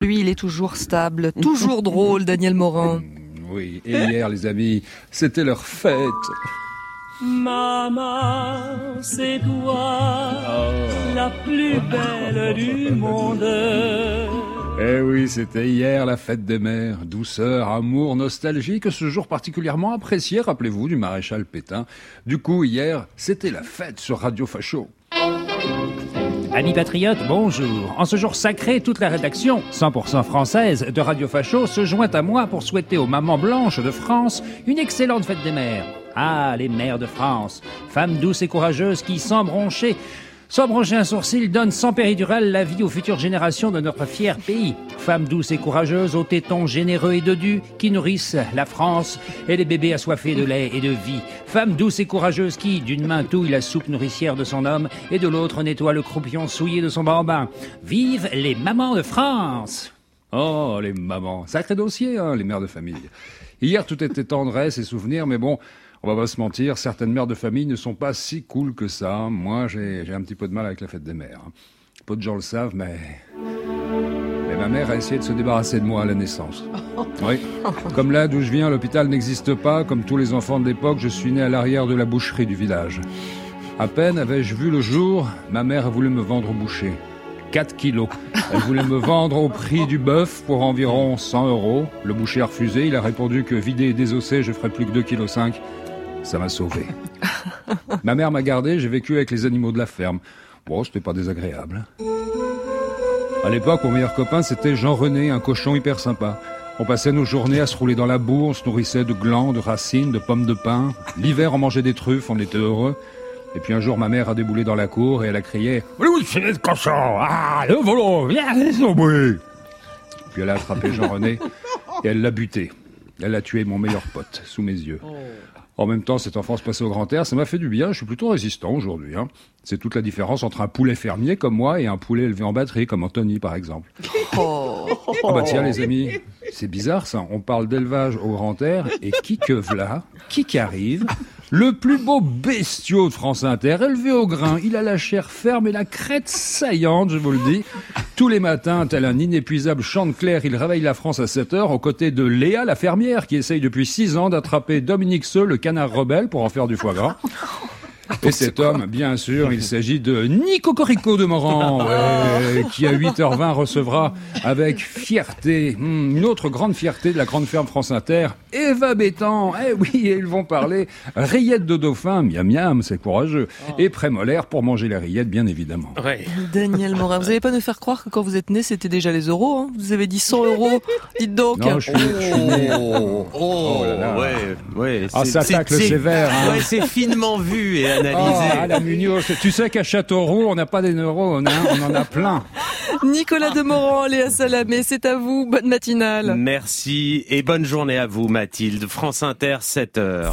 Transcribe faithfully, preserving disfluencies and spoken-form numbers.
Lui, il est toujours stable, toujours drôle, Daniel Morin. Oui, et hier, les amis, c'était leur fête. Maman, c'est toi, oh. la plus belle du monde. Eh oui, c'était hier la fête des mères. Douceur, amour, nostalgie, que ce jour particulièrement apprécié, rappelez-vous, du maréchal Pétain. Du coup, hier, c'était la fête sur Radio Facho. Amis patriotes, bonjour. En ce jour sacré, toute la rédaction, cent pour cent française, de Radio Facho se joint à moi pour souhaiter aux mamans blanches de France une excellente fête des mères. Ah, les mères de France, femmes douces et courageuses qui, sans broncher, sans broncher un sourcil, donnent sans péridurale la vie aux futures générations de notre fier pays. Femmes douces et courageuses aux tétons généreux et dodus qui nourrissent la France et les bébés assoiffés de lait et de vie. Femmes douces et courageuses qui, d'une main touillent la soupe nourricière de son homme et de l'autre nettoient le croupion souillé de son bambin. Vive les mamans de France! Oh, les mamans. Sacré dossier, hein, les mères de famille. Hier, tout était tendresse et souvenirs, mais bon, on va pas se mentir, certaines mères de famille ne sont pas si cool que ça. Moi, j'ai, j'ai un petit peu de mal avec la fête des mères. Peu de gens le savent, mais... mais ma mère a essayé de se débarrasser de moi à la naissance. Oui. Comme là d'où je viens, l'hôpital n'existe pas. Comme tous les enfants de l'époque, je suis né à l'arrière de la boucherie du village. À peine avais-je vu le jour, ma mère a voulu me vendre au boucher. quatre kilos. Elle voulait me vendre au prix du bœuf pour environ cent euros. Le boucher a refusé. Il a répondu que vidé et désossé, je ferais plus que deux virgule cinq kilos. Ça m'a sauvé. Ma mère m'a gardé, j'ai vécu avec les animaux de la ferme. Bon, c'était pas désagréable. À l'époque, mon meilleur copain, c'était Jean-René, un cochon hyper sympa. On passait nos journées à se rouler dans la boue, on se nourrissait de glands, de racines, de pommes de pin. L'hiver, on mangeait des truffes, on était heureux. Et puis un jour, ma mère a déboulé dans la cour et elle a crié « Où c'est le cochon? Ah, le volo, viens les sauver !» Puis elle a attrapé Jean-René et elle l'a buté. Elle a tué mon meilleur pote, sous mes yeux. En même temps, cette enfance passée au grand air, ça m'a fait du bien. Je suis plutôt résistant aujourd'hui. Hein. C'est toute la différence entre un poulet fermier comme moi et un poulet élevé en batterie comme Anthony, par exemple. Oh, ah bah tiens, les amis, c'est bizarre ça. On parle d'élevage au grand air et qui que v'là, qui qu'arrive, le plus beau bestiau de France Inter, élevé au grain. Il a la chair ferme et la crête saillante, je vous le dis. Tous les matins, tel un inépuisable chant de clair, il réveille la France à sept heures aux côtés de Léa, la fermière, qui essaye depuis six ans d'attraper Dominique Seux, le canard rebelle, pour en faire du foie gras. Et cet homme, bien sûr, il s'agit de Nico Corico de Morand, ouais, qui à huit heures vingt recevra avec fierté, hmm, une autre grande fierté de la grande ferme France Inter, Eva Bétan. Eh oui, ils vont parler rillettes de dauphin, miam miam, c'est courageux, et prémolaire pour manger les rillettes, bien évidemment. Ouais. Daniel Morin, vous n'allez pas nous faire croire que quand vous êtes né, c'était déjà les euros, hein? Vous avez dit cent euros, dites donc. Non, je suis, je suis né. Oh, oh, oh là là. Ouais, ouais. Ah, ça tacle sévère. Hein. Ouais, c'est finement vu et analysé. Oh, la Munoz. Tu sais qu'à Châteauroux, on n'a pas des neurones, hein, on en a plein. Nicolas Demorand, Léa Salamé, c'est à vous. Bonne matinale. Merci et bonne journée à vous, Mathilde. France Inter, sept heures.